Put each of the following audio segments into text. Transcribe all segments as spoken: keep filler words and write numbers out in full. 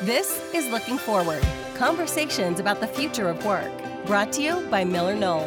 This is Looking Forward, conversations about the future of work, brought to you by MillerKnoll.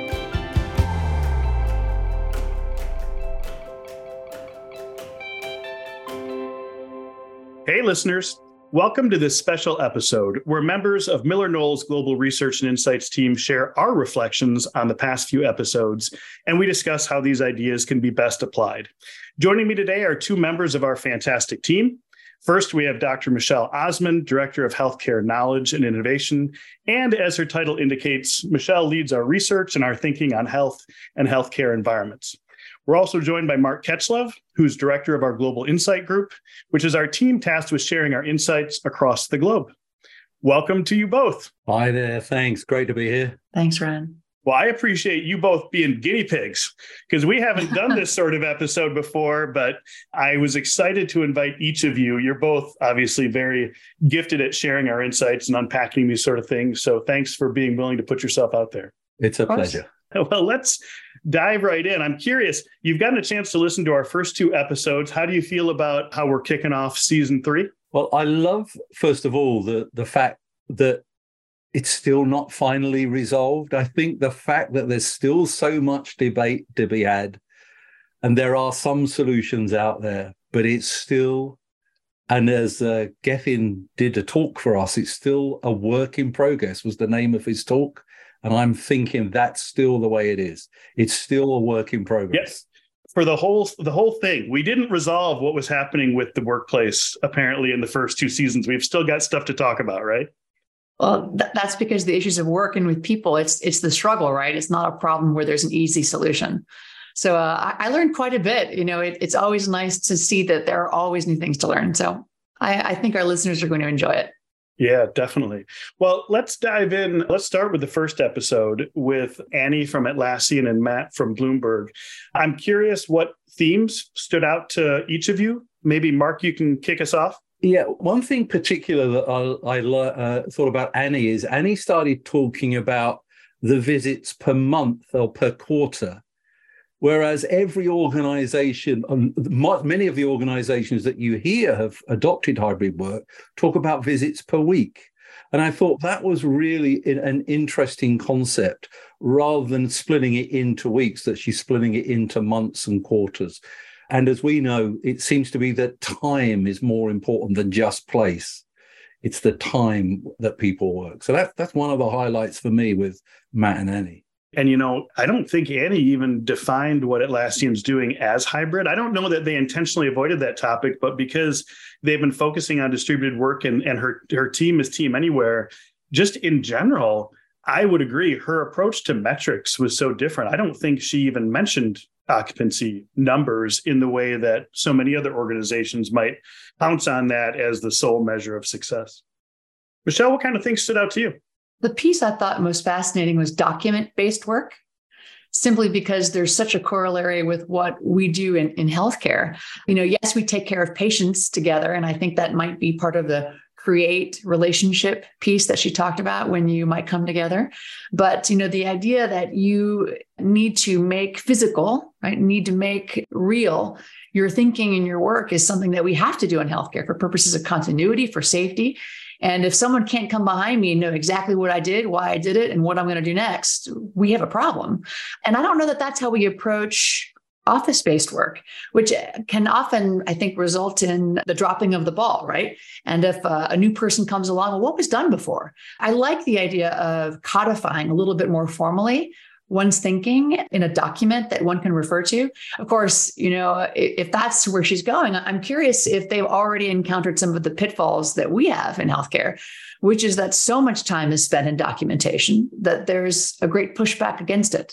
Hey listeners, welcome to this special episode where members of MillerKnoll's Global Research and Insights team share our reflections on the past few episodes, and we discuss how these ideas can be best applied. Joining me today are two members of our fantastic team. First, we have Doctor Michelle Osmond, Director of Healthcare Knowledge and Innovation. And as her title indicates, Michelle leads our research and our thinking on health and healthcare environments. We're also joined by Mark Ketchlev, who's Director of our Global Insight Group, which is our team tasked with sharing our insights across the globe. Welcome to you both. Hi there. Thanks. Great to be here. Thanks, Ron. Well, I appreciate you both being guinea pigs because we haven't done this sort of episode before, but I was excited to invite each of you. You're both obviously very gifted at sharing our insights and unpacking these sort of things. So thanks for being willing to put yourself out there. It's a pleasure. Well, let's dive right in. I'm curious, you've gotten a chance to listen to our first two episodes. How do you feel about how we're kicking off season three? Well, I love, first of all, the, the fact that it's still not finally resolved. I think the fact that there's still so much debate to be had, and there are some solutions out there, but it's still, and as uh, Gethin did a talk for us, it's still a work in progress was the name of his talk. And I'm thinking that's still the way it is. It's still a work in progress. Yes. For the whole the whole thing, we didn't resolve what was happening with the workplace, apparently, in the first two seasons. We've still got stuff to talk about, right? Well, th- that's because the issues of working with people, it's it's the struggle, right? It's not a problem where there's an easy solution. So uh, I, I learned quite a bit. You know, it, it's always nice to see that there are always new things to learn. So I, I think our listeners are going to enjoy it. Yeah, definitely. Well, let's dive in. Let's start with the first episode with Annie from Atlassian and Matt from Bloomberg. I'm curious what themes stood out to each of you. Maybe, Mark, you can kick us off. Yeah, one thing particular that I, I uh, thought about Annie is Annie started talking about the visits per month or per quarter, whereas every organization, um, many of the organizations that you hear have adopted hybrid work, talk about visits per week. And I thought that was really an interesting concept rather than splitting it into weeks, that she's splitting it into months and quarters. And as we know, it seems to be that time is more important than just place. It's the time that people work. So that, that's one of the highlights for me with Matt and Annie. And, you know, I don't think Annie even defined what Atlassian's doing as hybrid. I don't know that they intentionally avoided that topic, but because they've been focusing on distributed work and, and her, her team is Team Anywhere, just in general, I would agree. Her approach to metrics was so different. I don't think she even mentioned occupancy numbers in the way that so many other organizations might pounce on that as the sole measure of success. Michelle, what kind of things stood out to you? The piece I thought most fascinating was document-based work, simply because there's such a corollary with what we do in, in healthcare. You know, yes, we take care of patients together, and I think that might be part of the create relationship piece that she talked about when you might come together. But, you know, the idea that you need to make physical, right, need to make real your thinking and your work is something that we have to do in healthcare for purposes of continuity, for safety. And if someone can't come behind me and know exactly what I did, why I did it, and what I'm going to do next, we have a problem. And I don't know that that's how we approach office-based work, which can often, I think, result in the dropping of the ball, right? And if uh, a new person comes along, well, what was done before? I like the idea of codifying a little bit more formally one's thinking in a document that one can refer to. Of course, you know, if, if that's where she's going, I'm curious if they've already encountered some of the pitfalls that we have in healthcare, which is that so much time is spent in documentation that there's a great pushback against it.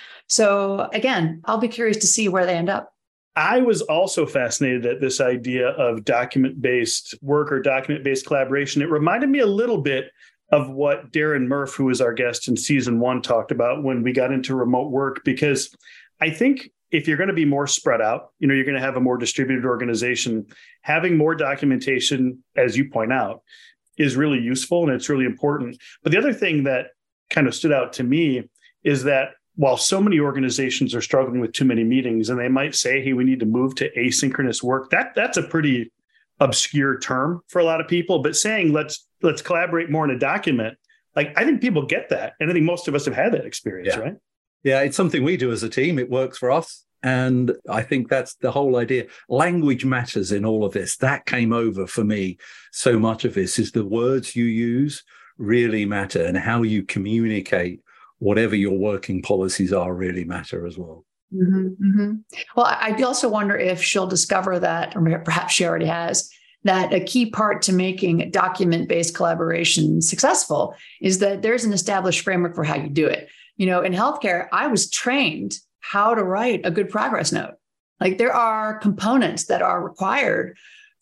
So again, I'll be curious to see where they end up. I was also fascinated at this idea of document-based work or document-based collaboration. It reminded me a little bit of what Darren Murph, who was our guest in season one, talked about when we got into remote work, because I think if you're going to be more spread out, you know, you're going to have a more distributed organization, having more documentation, as you point out, is really useful and it's really important. But the other thing that kind of stood out to me is that while so many organizations are struggling with too many meetings and they might say, hey, we need to move to asynchronous work, that that's a pretty obscure term for a lot of people, but saying let's let's collaborate more in a document, like I think people get that. And I think most of us have had that experience, yeah. right? Yeah, it's something we do as a team. It works for us. And I think that's the whole idea. Language matters in all of this. That came over for me. So much of this is the words you use really matter, and how you communicate whatever your working policies are really matter as well. Mm-hmm, mm-hmm. Well, I also wonder if she'll discover that, or perhaps she already has, that a key part to making document-based collaboration successful is that there's an established framework for how you do it. You know, in healthcare, I was trained how to write a good progress note. Like there are components that are required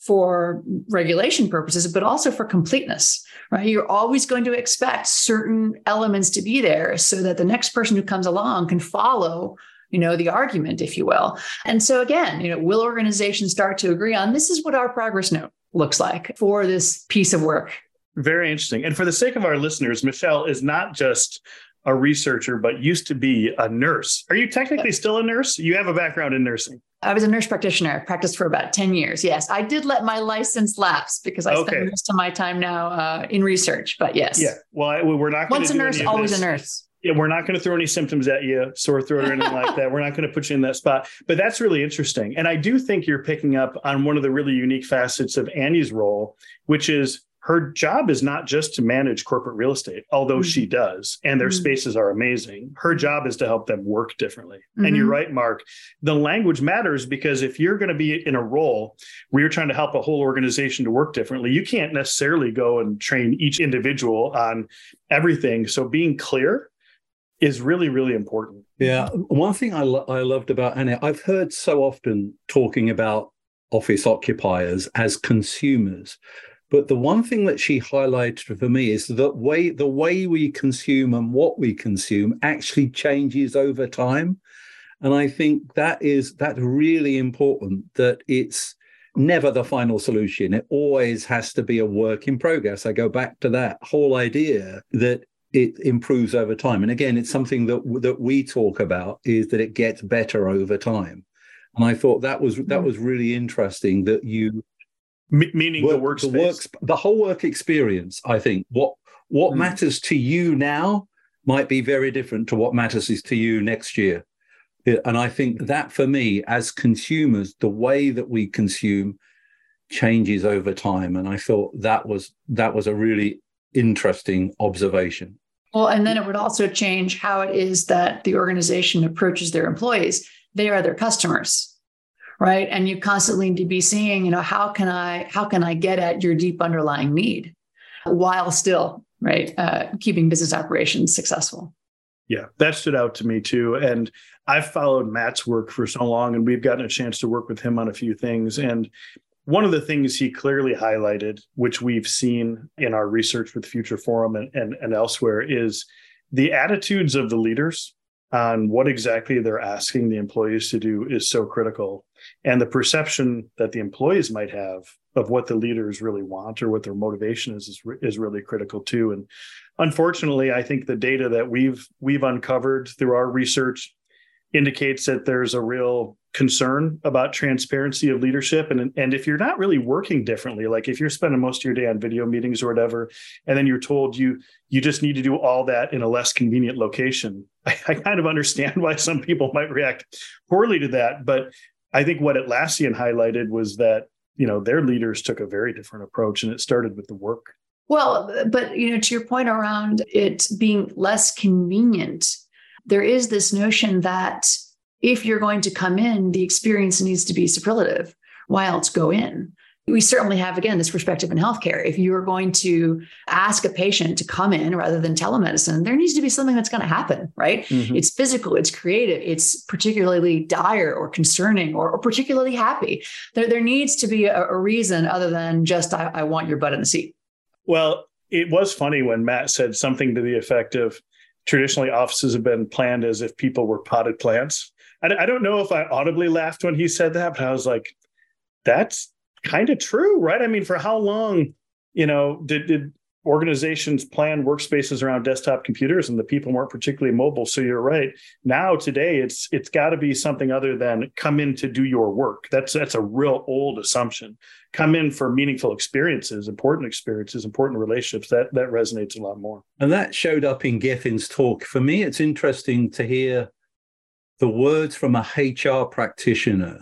for regulation purposes, but also for completeness, right? You're always going to expect certain elements to be there so that the next person who comes along can follow, you know, the argument, if you will. And so again, you know, will organizations start to agree on this is what our progress note looks like for this piece of work? Very interesting. And for the sake of our listeners, Michelle is not just a researcher, but used to be a nurse. Are you technically still a nurse? You have a background in nursing. I was a nurse practitioner. I practiced for about ten years. Yes, I did let my license lapse because I okay. spend most of my time now uh, in research, but yes. Yeah. Well, I, we're not going to Once a nurse, always a nurse. Yeah, we're not going to throw any symptoms at you, sore throat or anything like that. We're not going to put you in that spot. But that's really interesting. And I do think you're picking up on one of the really unique facets of Annie's role, which is her job is not just to manage corporate real estate, although mm-hmm. she does, and their mm-hmm. spaces are amazing. Her job is to help them work differently. Mm-hmm. And you're right, Mark, the language matters, because if you're going to be in a role where you're trying to help a whole organization to work differently, you can't necessarily go and train each individual on everything. So being clear is really, really important. Yeah. One thing I, lo- I loved about Annie, I've heard so often talking about office occupiers as consumers. But the one thing that she highlighted for me is that way the way we consume and what we consume actually changes over time. And I think that is that's really important, that it's never the final solution. It always has to be a work in progress. I go back to that whole idea that it improves over time. And again, it's something that that we talk about, is that it gets better over time. And I thought that was that was really interesting, that you meaning work, the workspace, the, works, the whole work experience. I think what what mm. matters to you now might be very different to what matters is to you next year. And I think that for me, as consumers, the way that we consume changes over time. And I thought that was that was a really interesting observation. Well, and then it would also change how it is that the organization approaches their employees. They are their customers. Right. And you constantly need to be seeing, you know, how can I how can I get at your deep underlying need while still, right, uh, keeping business operations successful. Yeah, that stood out to me, too. And I've followed Matt's work for so long, and we've gotten a chance to work with him on a few things. And one of the things he clearly highlighted, which we've seen in our research with Future Forum and, and, and elsewhere, is the attitudes of the leaders on what exactly they're asking the employees to do is so critical. And the perception that the employees might have of what the leaders really want or what their motivation is, is, is really critical too. And unfortunately, I think the data that we've we've uncovered through our research indicates that there's a real concern about transparency of leadership. And, and if you're not really working differently, like if you're spending most of your day on video meetings or whatever, and then you're told you you just need to do all that in a less convenient location, I, I kind of understand why some people might react poorly to that. But I think what Atlassian highlighted was that, you know, their leaders took a very different approach, and it started with the work. Well, but, you know, to your point around it being less convenient, there is this notion that if you're going to come in, the experience needs to be superlative. Why else go in? We certainly have, again, this perspective in healthcare. If you're going to ask a patient to come in rather than telemedicine, there needs to be something that's going to happen, right? Mm-hmm. It's physical, it's creative, it's particularly dire or concerning or, or particularly happy. There, there needs to be a, a reason other than just, I, I want your butt in the seat. Well, it was funny when Matt said something to the effect of, traditionally offices have been planned as if people were potted plants. I, I don't know if I audibly laughed when he said that, but I was like, that's kind of true, right? I mean, for how long, you know, did, did organizations plan workspaces around desktop computers and the people weren't particularly mobile. So you're right. Now, today, it's it's got to be something other than come in to do your work. That's that's a real old assumption. Come in for meaningful experiences, important experiences, important relationships. That that resonates a lot more. And that showed up in Gethin's talk. For me, it's interesting to hear the words from a H R practitioner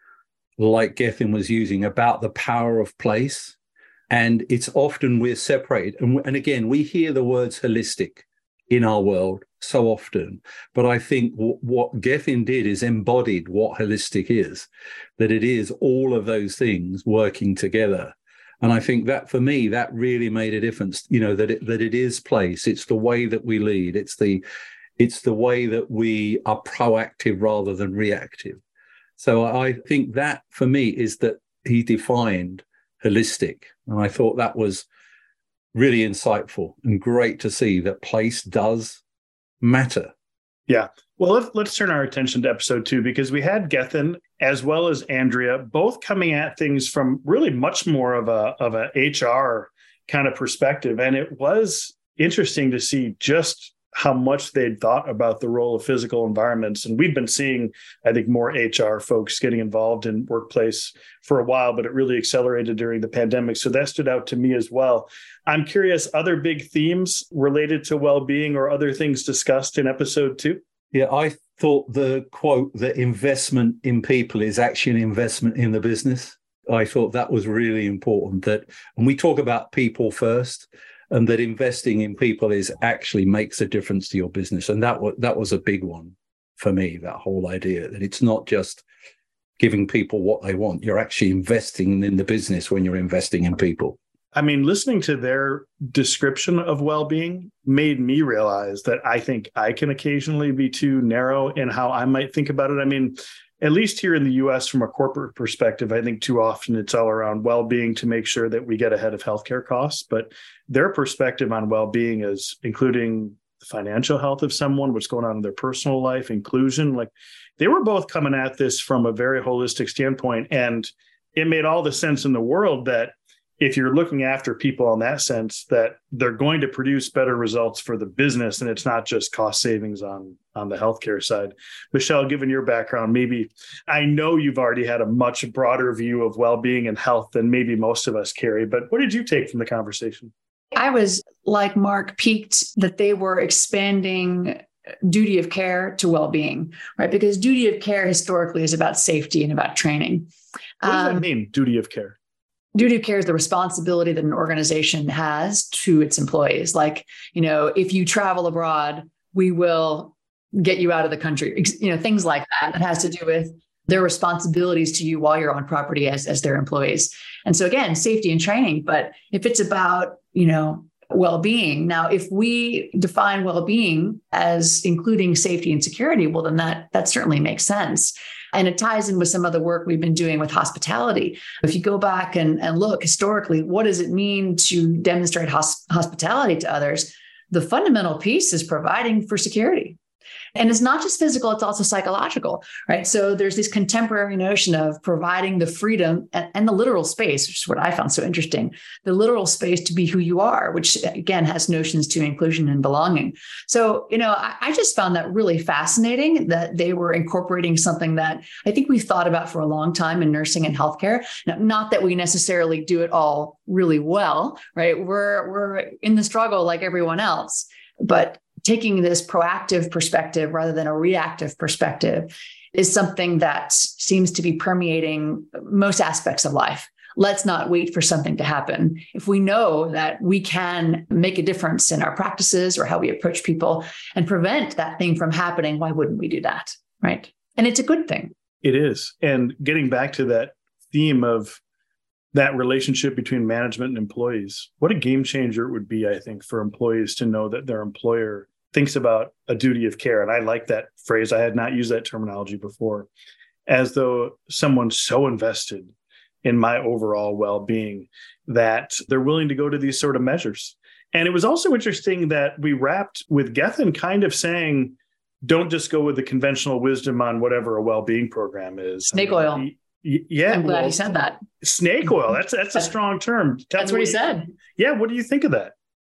like Gethin was using about the power of place. And it's often we're separated. And, and again, we hear the words holistic in our world so often. But I think w- what Gethin did is embodied what holistic is, that it is all of those things working together. And I think that for me, that really made a difference, you know, that it, that it is place. It's the way that we lead. It's the, it's the way that we are proactive rather than reactive. So I think that for me is that he defined holistic. And I thought that was really insightful and great to see that place does matter. Yeah. Well, let's, let's turn our attention to episode two, because we had Gethin as well as Andrea both coming at things from really much more of a, of a H R kind of perspective. And it was interesting to see just how much they'd thought about the role of physical environments. And we've been seeing, I think, more H R folks getting involved in workplace for a while, but it really accelerated during the pandemic. So that stood out to me as well. I'm curious, other big themes related to well-being or other things discussed in episode two? Yeah, I thought the quote that investment in people is actually an investment in the business. I thought that was really important, that, and we talk about people first, and that investing in people is actually makes a difference to your business. And that was, that was a big one for me, that whole idea that it's not just giving people what they want. You're actually investing in the business when you're investing in people. I mean, listening to their description of well-being made me realize that I think I can occasionally be too narrow in how I might think about it. I mean, at least here in the U S, from a corporate perspective, I think too often it's all around well-being to make sure that we get ahead of healthcare costs. But their perspective on well-being is including the financial health of someone, what's going on in their personal life, inclusion. Like, they were both coming at this from a very holistic standpoint. And it made all the sense in the world that if you're looking after people in that sense, that they're going to produce better results for the business, and it's not just cost savings on, on the healthcare side. Michelle, given your background, maybe I know you've already had a much broader view of well-being and health than maybe most of us carry, but what did you take from the conversation? I was, like Mark, piqued that they were expanding duty of care to well-being, right? Because duty of care historically is about safety and about training. What does um, that mean, duty of care? Duty of care is the responsibility that an organization has to its employees. Like, you know, if you travel abroad, we will get you out of the country, you know, things like that. It has to do with their responsibilities to you while you're on property as, as their employees. And so again, safety and training. But if it's about, you know, well-being, now, if we define well-being as including safety and security, well, then that, that certainly makes sense. And it ties in with some of the work we've been doing with hospitality. If you go back and, and look historically, what does it mean to demonstrate hosp- hospitality to others? The fundamental piece is providing for security. And it's not just physical, it's also psychological, right? So there's this contemporary notion of providing the freedom and, and the literal space, which is what I found so interesting, the literal space to be who you are, which again has notions to inclusion and belonging. So, you know, I, I just found that really fascinating that they were incorporating something that I think we've thought about for a long time in nursing and healthcare. Now, not that we necessarily do it all really well, right? We're, we're in the struggle like everyone else, but taking this proactive perspective rather than a reactive perspective is something that seems to be permeating most aspects of life. Let's not wait for something to happen. If we know that we can make a difference in our practices or how we approach people and prevent that thing from happening, why wouldn't we do that? Right. And it's a good thing. It is. And getting back to that theme of that relationship between management and employees, what a game changer it would be, I think, for employees to know that their employer thinks about a duty of care. And I like that phrase. I had not used that terminology before, as though someone's so invested in my overall well-being that they're willing to go to these sort of measures. And it was also interesting that we wrapped with Gethin kind of saying, don't just go with the conventional wisdom on whatever a well-being program is. Snake oil. He, Yeah, I'm glad well, he said that. Snake oil. That's that's a strong term. Tell That's what he you, said. Yeah, what do you think of that?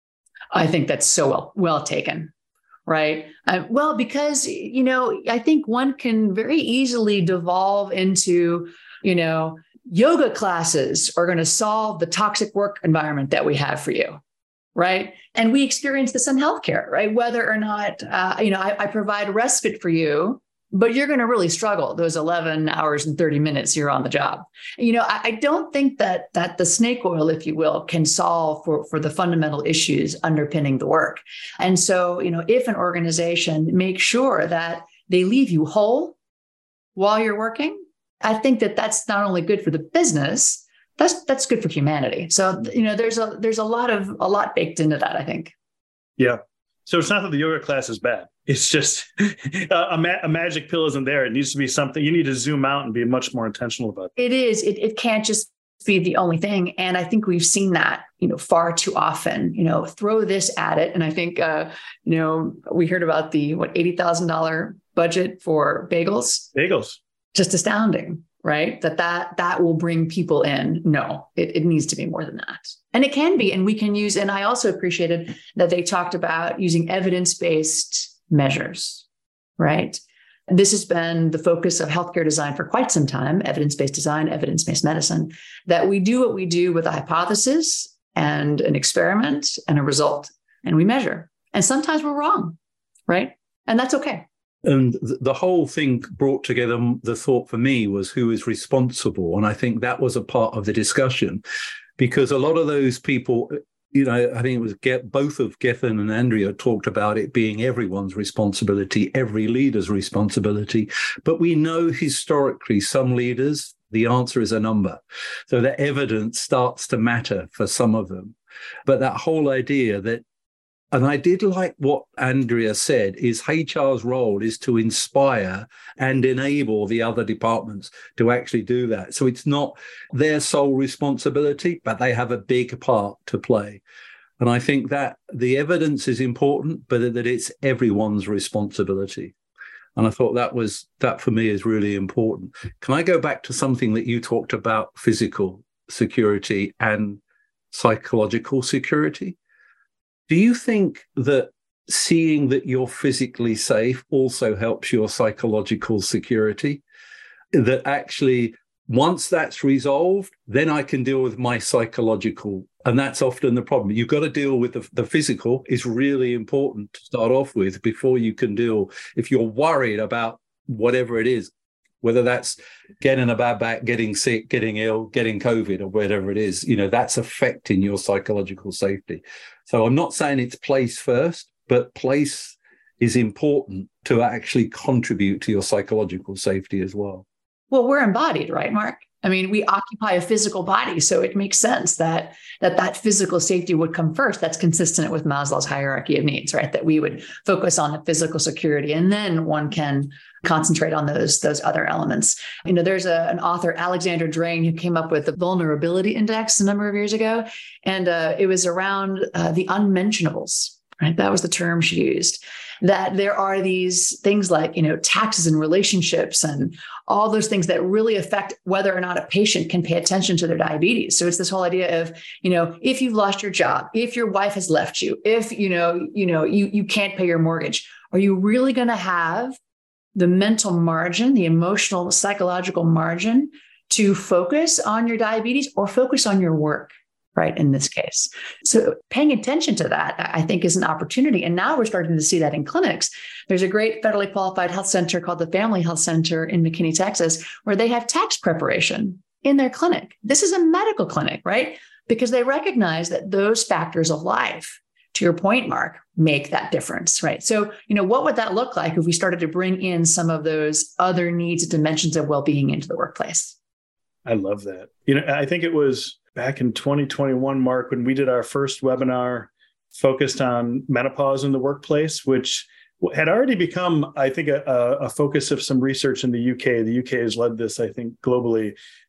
I think that's so well, well taken. Right. Uh, well, because, you know, I think one can very easily devolve into, you know, yoga classes are going to solve the toxic work environment that we have for you. Right. And we experience this in healthcare, right? Whether or not, uh, you know, I, I provide respite for you, but you're going to really struggle those eleven hours and thirty minutes you're on the job. You know, I, I don't think that that the snake oil, if you will, can solve for, for the fundamental issues underpinning the work. And so, you know, if an organization makes sure that they leave you whole while you're working, I think that that's not only good for the business, that's that's good for humanity. So, you know, there's a there's a lot of a lot baked into that, I think. Yeah. So it's not that the yoga class is bad. It's just a, ma- a magic pill isn't there. It needs to be something. You need to zoom out and be much more intentional about it. It is. It, it can't just be the only thing. And I think we've seen that, you know, far too often, you know, throw this at it. And I think, uh, you know, we heard about the, what, eighty thousand dollars budget for bagels. Bagels. Just astounding, right? That that that will bring people in. No, it, it needs to be more than that. And it can be. And we can use, and I also appreciated that they talked about using evidence-based measures, right? And this has been the focus of healthcare design for quite some time, evidence-based design, evidence-based medicine, that we do what we do with a hypothesis and an experiment and a result, and we measure. And sometimes we're wrong, right? And that's okay. And the whole thing brought together, the thought for me was who is responsible. And I think that was a part of the discussion, because a lot of those people, you know, I think it was Ge- both of Gethin and Andrea talked about it being everyone's responsibility, every leader's responsibility. But we know historically some leaders, the answer is a number. So the evidence starts to matter for some of them. But that whole idea that, and I did like what Andrea said, is H R's role is to inspire and enable the other departments to actually do that. So it's not their sole responsibility, but they have a big part to play. And I think that the evidence is important, but that it's everyone's responsibility. And I thought that was, that for me is really important. Can I go back to something that you talked about, physical security and psychological security? Do you think that seeing that you're physically safe also helps your psychological security? That actually, once that's resolved, then I can deal with my psychological. And that's often the problem. You've got to deal with the, the physical is really important to start off with before you can deal. If you're worried about whatever it is, whether that's getting a bad back, getting sick, getting ill, getting COVID or whatever it is, you know, that's affecting your psychological safety. So I'm not saying it's place first, but place is important to actually contribute to your psychological safety as well. Well, we're embodied, right, Mark? I mean, we occupy a physical body, so it makes sense that that that physical safety would come first. That's consistent with Maslow's hierarchy of needs, right? That we would focus on the physical security, and then one can concentrate on those those other elements. You know, there's a, an author, Alexandra Drain, who came up with the vulnerability index a number of years ago, and uh, it was around uh, the unmentionables, right? That was the term she used. That there are these things like, you know, taxes and relationships and all those things that really affect whether or not a patient can pay attention to their diabetes. So it's this whole idea of, you know, if you've lost your job, if your wife has left you, if, you know, you know, you, you can't pay your mortgage, are you really going to have the mental margin, the emotional, psychological margin to focus on your diabetes or focus on your work? Right, in this case. So paying attention to that, I think, is an opportunity. And now we're starting to see that in clinics. There's a great federally qualified health center called the Family Health Center in McKinney, Texas, where they have tax preparation in their clinic. This is a medical clinic, right? Because they recognize that those factors of life, to your point, Mark, make that difference, right? So, you know, what would that look like if we started to bring in some of those other needs and dimensions of well-being into the workplace? I love that. You know, I think it was back in twenty twenty-one, Mark, when we did our first webinar focused on menopause in the workplace, which had already become, I think, a, a focus of some research in the U K. The U K has led this, I think, globally.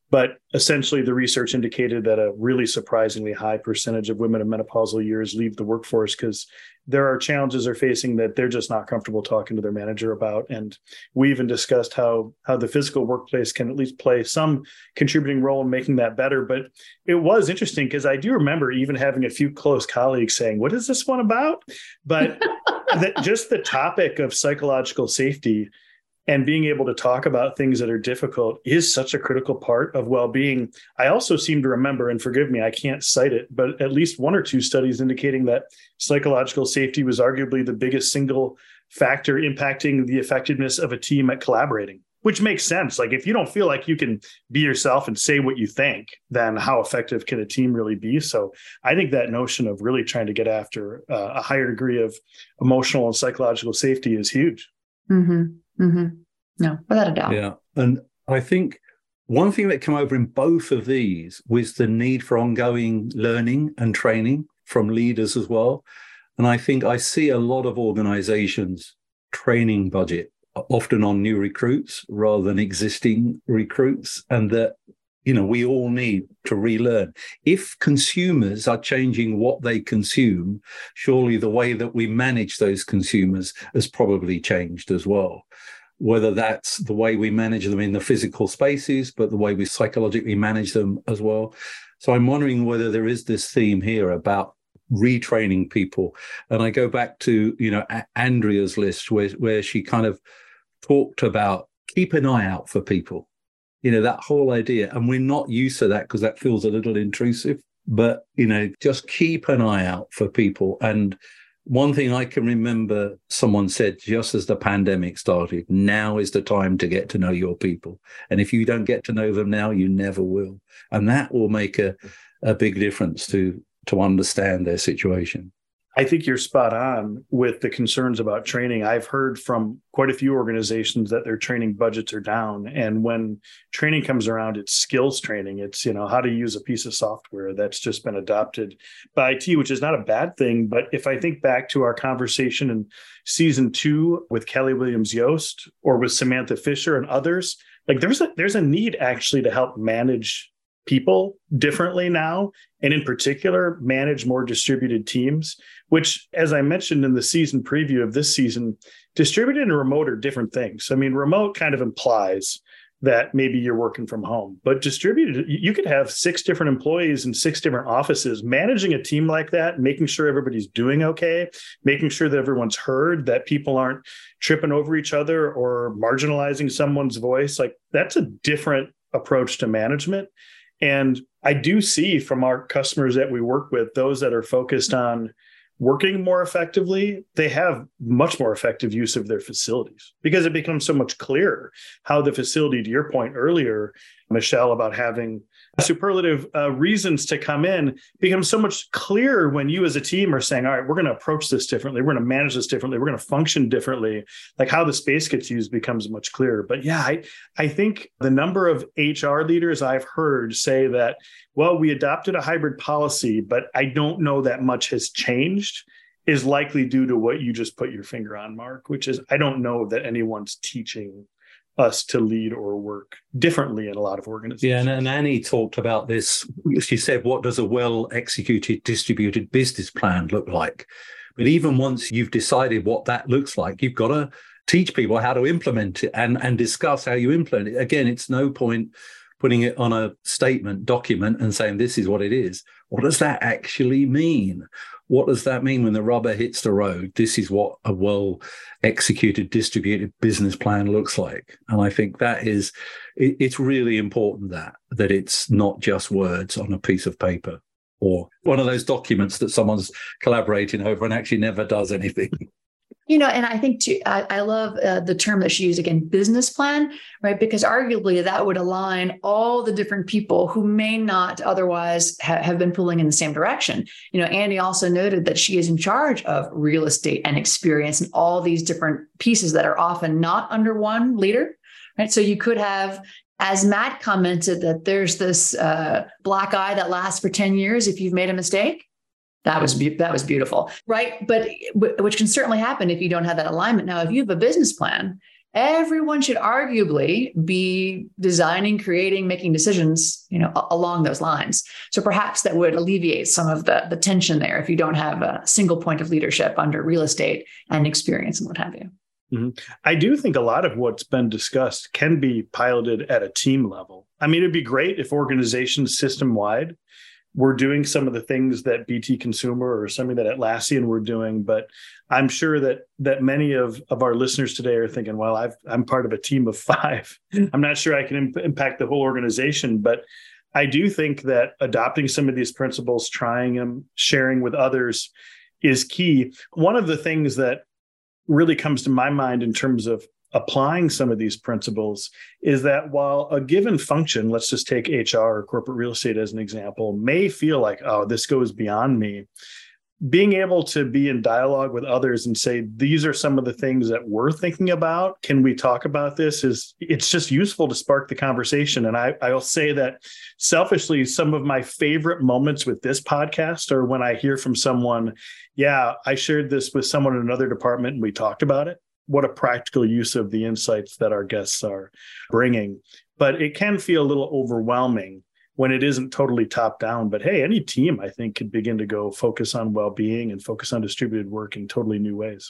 But essentially, the research indicated that a really surprisingly high percentage of women in menopausal years leave the workforce because there are challenges they're facing that they're just not comfortable talking to their manager about. And we even discussed how how the physical workplace can at least play some contributing role in making that better. But it was interesting because I do remember even having a few close colleagues saying, "What is this one about?" But the, just the topic of psychological safety and being able to talk about things that are difficult is such a critical part of well-being. I also seem to remember, and forgive me, I can't cite it, but at least one or two studies indicating that psychological safety was arguably the biggest single factor impacting the effectiveness of a team at collaborating, which makes sense. Like if you don't feel like you can be yourself and say what you think, then how effective can a team really be? So I think that notion of really trying to get after uh, a higher degree of emotional and psychological safety is huge. Mm-hmm. Mm-hmm. No, without a doubt. Yeah. And I think one thing that came over in both of these was the need for ongoing learning and training from leaders as well. And I think I see a lot of organizations training budget often on new recruits rather than existing recruits, and that, you know, we all need to relearn. If consumers are changing what they consume, surely the way that we manage those consumers has probably changed as well. Whether that's the way we manage them in the physical spaces, but the way we psychologically manage them as well. So I'm wondering whether there is this theme here about retraining people. And I go back to, you know, A- Andrea's list where, where she kind of talked about keep an eye out for people, you know, that whole idea. And we're not used to that because that feels a little intrusive, but, you know, just keep an eye out for people. And one thing I can remember someone said just as the pandemic started, now is the time to get to know your people. And if you don't get to know them now, you never will. And that will make a, a big difference to, to understand their situation. I think you're spot on with the concerns about training. I've heard from quite a few organizations that their training budgets are down. And when training comes around, it's skills training. It's, you know, how to use a piece of software that's just been adopted by I T, which is not a bad thing. But if I think back to our conversation in season two with Kelly Williams Yost or with Samantha Fisher and others, like there's a there's a need actually to help manage people differently now, and in particular, manage more distributed teams, which, as I mentioned in the season preview of this season, distributed and remote are different things. I mean, remote kind of implies that maybe you're working from home, but distributed, you could have six different employees in six different offices. Managing a team like that, making sure everybody's doing okay, making sure that everyone's heard, that people aren't tripping over each other or marginalizing someone's voice, like that's a different approach to management. And I do see from our customers that we work with, those that are focused on working more effectively, they have much more effective use of their facilities because it becomes so much clearer how the facility, to your point earlier, Michelle, about having superlative uh, reasons to come in, becomes so much clearer when you as a team are saying, all right, we're going to approach this differently. We're going to manage this differently. We're going to function differently. Like how the space gets used becomes much clearer. But yeah, I, I think the number of H R leaders I've heard say that, well, we adopted a hybrid policy, but I don't know that much has changed, is likely due to what you just put your finger on, Mark, which is I don't know that anyone's teaching us to lead or work differently in a lot of organizations. Yeah, and, and Annie talked about this. She said, what does a well-executed distributed business plan look like? But even once you've decided what that looks like, you've got to teach people how to implement it and, and discuss how you implement it. Again, it's no point putting it on a statement document and saying, this is what it is. What does that actually mean? What does that mean when the rubber hits the road? This is what a well-executed, distributed business plan looks like. And I think that is, it, it's really important that, that it's not just words on a piece of paper or one of those documents that someone's collaborating over and actually never does anything. You know, and I think too, I, I love uh, the term that she used again, business plan, right? Because arguably that would align all the different people who may not otherwise ha- have been pulling in the same direction. You know, Andy also noted that she is in charge of real estate and experience and all these different pieces that are often not under one leader, right? So you could have, as Matt commented, that there's this uh, black eye that lasts for ten years if you've made a mistake. That was be- that was beautiful, right? But which can certainly happen if you don't have that alignment. Now, if you have a business plan everyone should arguably be designing, creating, making decisions, you know, along those lines. So perhaps that would alleviate some of the, the tension there if you don't have a single point of leadership under real estate and experience and what have you. Mm-hmm. I do think a lot of what's been discussed can be piloted at a team level. I mean, it'd be great if organizations system-wide were doing some of the things that B T Consumer or something that Atlassian were doing, but I'm sure that that many of, of our listeners today are thinking, well, I've, I'm part of a team of five. I'm not sure I can imp- impact the whole organization, but I do think that adopting some of these principles, trying them, sharing with others is key. One of the things that really comes to my mind in terms of applying some of these principles is that while a given function, let's just take H R or corporate real estate as an example, may feel like, oh, this goes beyond me, being able to be in dialogue with others and say, these are some of the things that we're thinking about. Can we talk about this? Is it's just useful to spark the conversation. And I, I'll say that selfishly, some of my favorite moments with this podcast are when I hear from someone, yeah, I shared this with someone in another department and we talked about it. What a practical use of the insights that our guests are bringing. But it can feel a little overwhelming when it isn't totally top down. But hey, any team, I think, could begin to go focus on well-being and focus on distributed work in totally new ways.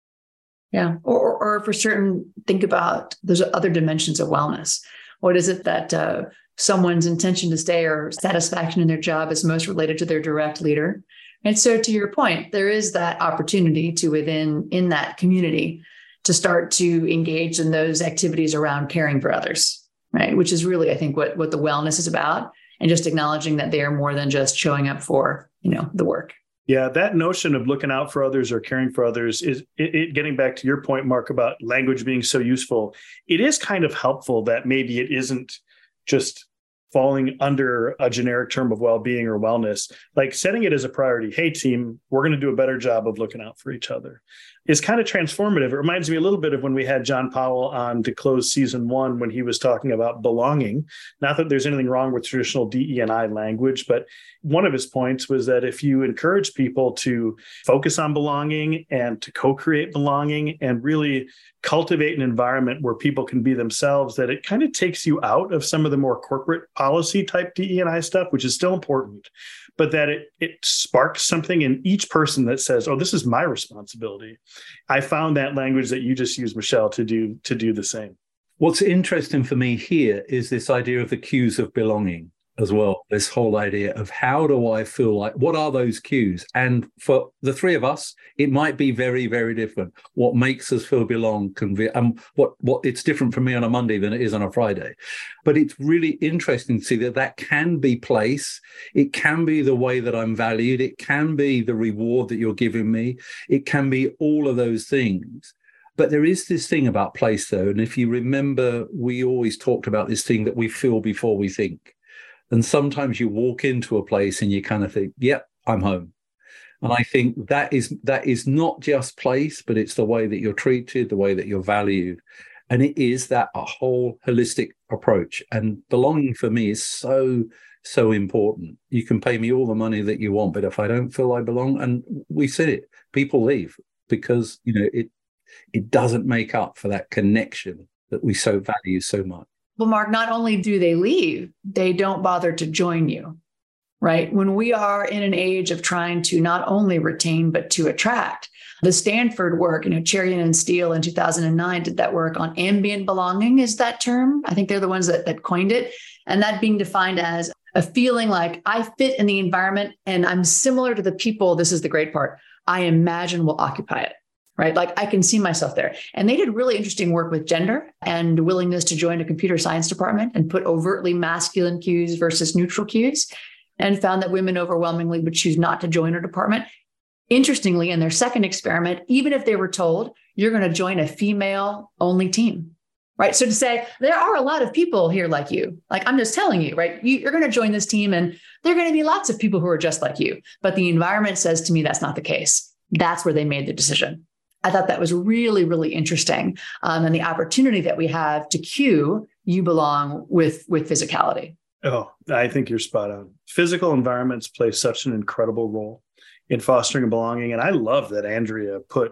Yeah. Or, or for certain, think about those other dimensions of wellness. What is it that uh, someone's intention to stay or satisfaction in their job is most related to their direct leader? And so to your point, there is that opportunity to within in that community to start to engage in those activities around caring for others, right? Which is really, I think, what, what the wellness is about, and just acknowledging that they are more than just showing up for, you know, the work. Yeah, that notion of looking out for others or caring for others is it, it, getting back to your point, Mark, about language being so useful. It is kind of helpful that maybe it isn't just falling under a generic term of well-being or wellness, like setting it as a priority. Hey, team, we're going to do a better job of looking out for each other. Is kind of transformative. It reminds me a little bit of when we had John Powell on to close season one, when he was talking about belonging. Not that there's anything wrong with traditional D E and I language, but one of his points was that if you encourage people to focus on belonging and to co-create belonging and really cultivate an environment where people can be themselves, that it kind of takes you out of some of the more corporate policy type D E and I stuff, which is still important, but that it, it sparks something in each person that says, oh, this is my responsibility. I found that language that you just used, Michelle, to do to do the same. What's interesting for me here is this idea of the cues of belonging as well. This whole idea of how do I feel like, what are those cues? And for the three of us, it might be very, very different. What makes us feel belong can be, um, what, what it's different for me on a Monday than it is on a Friday. But it's really interesting to see that that can be place. It can be the way that I'm valued. It can be the reward that you're giving me. It can be all of those things. But there is this thing about place, though. And if you remember, we always talked about this thing that we feel before we think. And sometimes you walk into a place and you kind of think, yep, I'm home. And I think that is that is not just place, but it's the way that you're treated, the way that you're valued. And it is that a whole holistic approach. And belonging for me is so, so important. You can pay me all the money that you want, but if I don't feel I belong, and we see it, people leave because, you know, it it doesn't make up for that connection that we so value so much. Well, Mark, not only do they leave, they don't bother to join you, right? When we are in an age of trying to not only retain, but to attract, the Stanford work, you know, Cherian and Steele in two thousand nine did that work on ambient belonging, is that term. I think they're the ones that, that coined it. And that being defined as a feeling like I fit in the environment and I'm similar to the people, this is the great part, I imagine will occupy it. Right? Like I can see myself there. And they did really interesting work with gender and willingness to join a computer science department and put overtly masculine cues versus neutral cues, and found that women overwhelmingly would choose not to join a department. Interestingly, in their second experiment, even if they were told, you're going to join a female only team, right? So to say, there are a lot of people here like you, like I'm just telling you, right? You, you're going to join this team and there are going to be lots of people who are just like you. But the environment says to me, that's not the case. That's where they made the decision. I thought that was really, really interesting. Um, and the opportunity that we have to cue you belong with, with physicality. Oh, I think you're spot on. Physical environments play such an incredible role in fostering belonging. And I love that Andrea put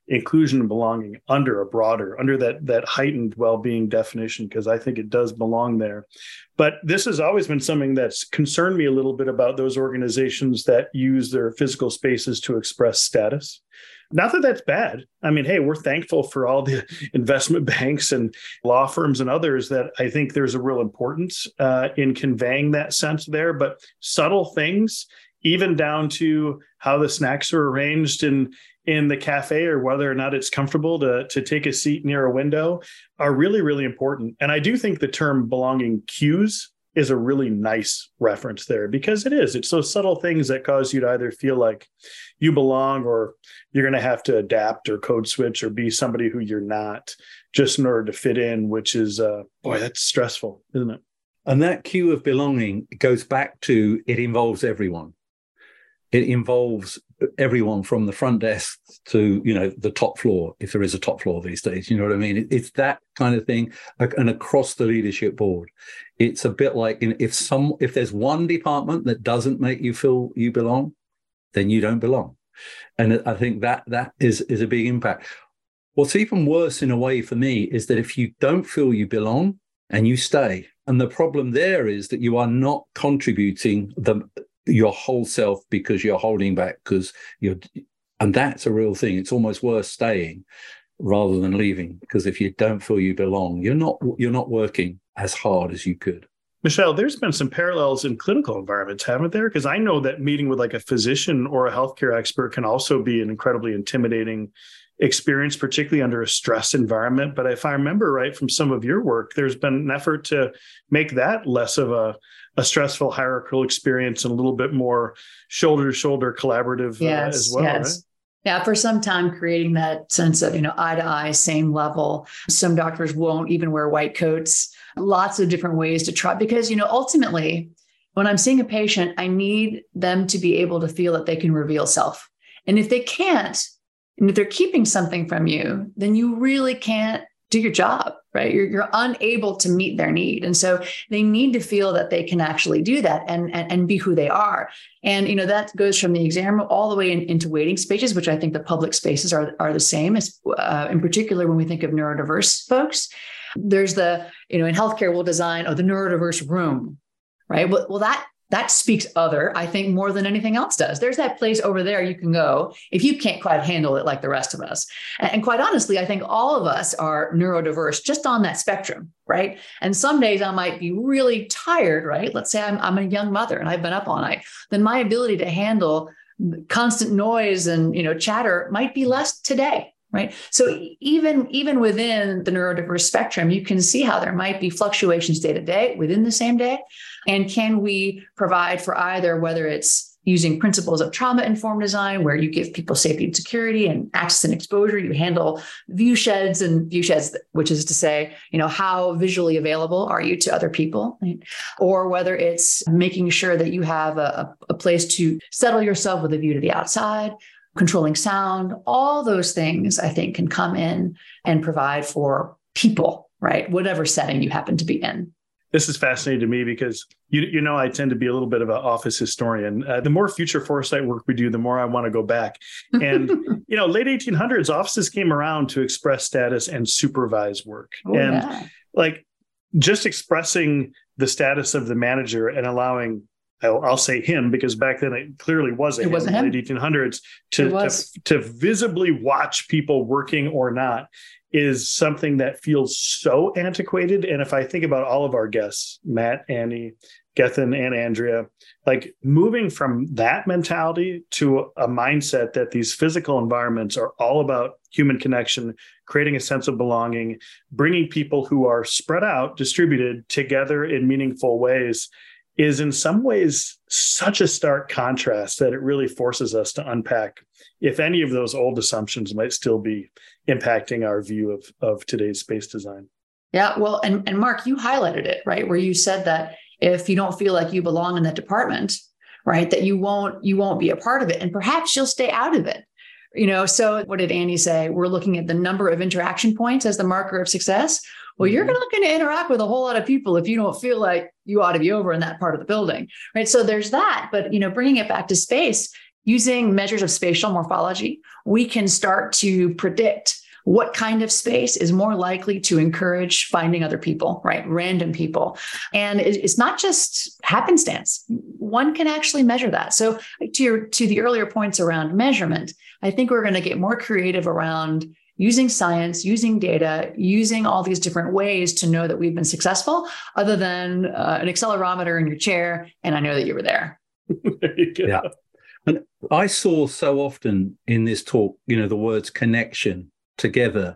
inclusion and belonging under a broader, under that that heightened well-being definition, because I think it does belong there. But this has always been something that's concerned me a little bit about those organizations that use their physical spaces to express status. Not that that's bad. I mean, hey, we're thankful for all the investment banks and law firms and others that I think there's a real importance uh, in conveying that sense there. But subtle things, even down to how the snacks are arranged in, in the cafe or whether or not it's comfortable to, to take a seat near a window, are really, really important. And I do think the term belonging cues is a really nice reference there, because it is. It's those subtle things that cause you to either feel like you belong or you're going to have to adapt or code switch or be somebody who you're not just in order to fit in, which is, uh, boy, that's stressful, isn't it? And that cue of belonging goes back to, it involves everyone. It involves everyone from the front desk to, you know, the top floor, if there is a top floor these days, you know what I mean? It, it's that kind of thing, and across the leadership board. It's a bit like, if some, if there's one department that doesn't make you feel you belong, then you don't belong. And I think that that is, is a big impact. What's even worse in a way for me is that if you don't feel you belong and you stay, and the problem there is that you are not contributing the your whole self because you're holding back, because you're, and that's a real thing. It's almost worse staying rather than leaving, because if you don't feel you belong, you're not you're not working as hard as you could. Michelle, there's been some parallels in clinical environments, haven't there? Because I know that meeting with like a physician or a healthcare expert can also be an incredibly intimidating experience, particularly under a stress environment. But if I remember right from some of your work, there's been an effort to make that less of a, a stressful hierarchical experience and a little bit more shoulder-to-shoulder collaborative yes, uh, as well, yes. right? Yeah, for some time, creating that sense of, you know, eye to eye, same level. Some doctors won't even wear white coats. Lots of different ways to try, because, you know, ultimately, when I'm seeing a patient, I need them to be able to feel that they can reveal self. And if they can't, and if they're keeping something from you, then you really can't do your job, right? You're, you're unable to meet their need. And so they need to feel that they can actually do that and, and, and be who they are. And, you know, that goes from the exam room all the way in, into waiting spaces, which I think the public spaces are, are the same, as uh, in particular, when we think of neurodiverse folks. There's the, you know, in healthcare, we'll design, oh, the neurodiverse room, right? Well, well that That speaks other, I think, more than anything else does. There's that place over there you can go if you can't quite handle it like the rest of us. And, and quite honestly, I think all of us are neurodiverse just on that spectrum, right? And some days I might be really tired, right? Let's say I'm, I'm a young mother and I've been up all night. Then my ability to handle constant noise and, you know, chatter might be less today. Right. So even, even within the neurodiverse spectrum, you can see how there might be fluctuations day to day within the same day. And can we provide for either, whether it's using principles of trauma-informed design, where you give people safety and security and access and exposure, you handle view sheds and view sheds, which is to say, you know, how visually available are you to other people? Right? Or whether it's making sure that you have a, a place to settle yourself with a view to the outside, controlling sound, all those things, I think, can come in and provide for people, right? Whatever setting you happen to be in. This is fascinating to me because, you, you know, I tend to be a little bit of an office historian. Uh, the more future foresight work we do, the more I want to go back. And, you know, late eighteen hundreds, offices came around to express status and supervise work. Oh, and yeah. like just expressing the status of the manager and allowing, I'll, I'll say him, because back then it clearly wasn't, it wasn't him, him. late eighteen hundreds, to, to, to visibly watch people working or not is something that feels so antiquated. And if I think about all of our guests, Matt, Annie, Gethin, and Andrea, like moving from that mentality to a mindset that these physical environments are all about human connection, creating a sense of belonging, bringing people who are spread out, distributed together in meaningful ways, is in some ways such a stark contrast that it really forces us to unpack if any of those old assumptions might still be impacting our view of, of today's space design. Yeah, well, and, and Mark, you highlighted it, right? Where you said that if you don't feel like you belong in that department, right, that you won't, you won't be a part of it. And perhaps you'll stay out of it. You know, so what did Annie say? We're looking at the number of interaction points as the marker of success. Well, you're not going to interact with a whole lot of people if you don't feel like you ought to be over in that part of the building, right? So there's that. But, you know, bringing it back to space, using measures of spatial morphology, we can start to predict what kind of space is more likely to encourage finding other people, right? Random people. And it's not just happenstance. One can actually measure that. So to your, to the earlier points around measurement, I think we're going to get more creative around using science, using data, using all these different ways to know that we've been successful, other than uh, an accelerometer in your chair, and I know that you were there. There you go. Yeah. And I saw so often in this talk, you know, the words connection, together,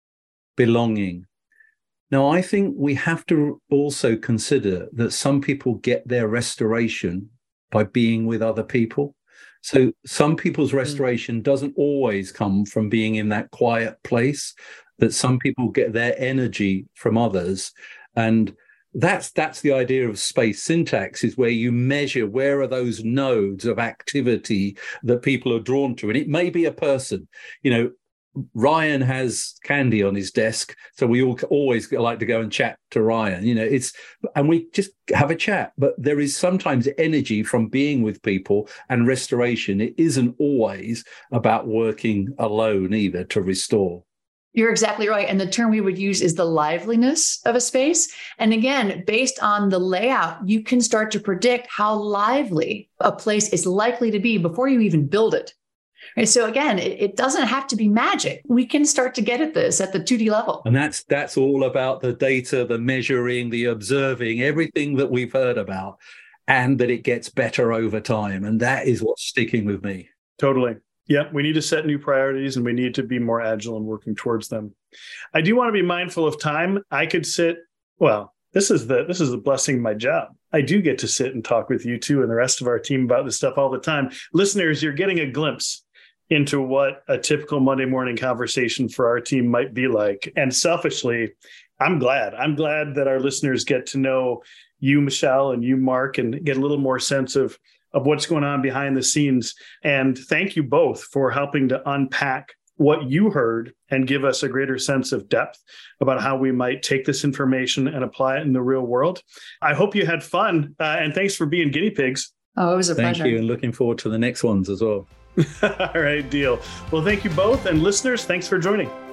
belonging. Now, I think we have to also consider that some people get their restoration by being with other people. So some people's restoration doesn't always come from being in that quiet place, that some people get their energy from others. And that's that's the idea of space syntax, is where you measure where are those nodes of activity that people are drawn to. And it may be a person, you know, Ryan has candy on his desk, so we all always like to go and chat to Ryan. You know, it's and we just have a chat. But there is sometimes energy from being with people and restoration. It isn't always about working alone either to restore. You're exactly right. And the term we would use is the liveliness of a space. And again, based on the layout, you can start to predict how lively a place is likely to be before you even build it. And so again, it, it doesn't have to be magic. We can start to get at this at the two D level. And that's that's all about the data, the measuring, the observing, everything that we've heard about, and that it gets better over time. And that is what's sticking with me. Totally. Yeah, we need to set new priorities and we need to be more agile in working towards them. I do want to be mindful of time. I could sit, well, this is the this is the blessing of my job. I do get to sit and talk with you two and the rest of our team about this stuff all the time. Listeners, you're getting a glimpse into what a typical Monday morning conversation for our team might be like. And selfishly, I'm glad. I'm glad that our listeners get to know you, Michelle, and you, Mark, and get a little more sense of, of what's going on behind the scenes. And thank you both for helping to unpack what you heard and give us a greater sense of depth about how we might take this information and apply it in the real world. I hope you had fun, uh, and thanks for being guinea pigs. Oh, it was a Thank pleasure. you, and looking forward to the next ones as well. All right, deal. Well, thank you both. And listeners, thanks for joining.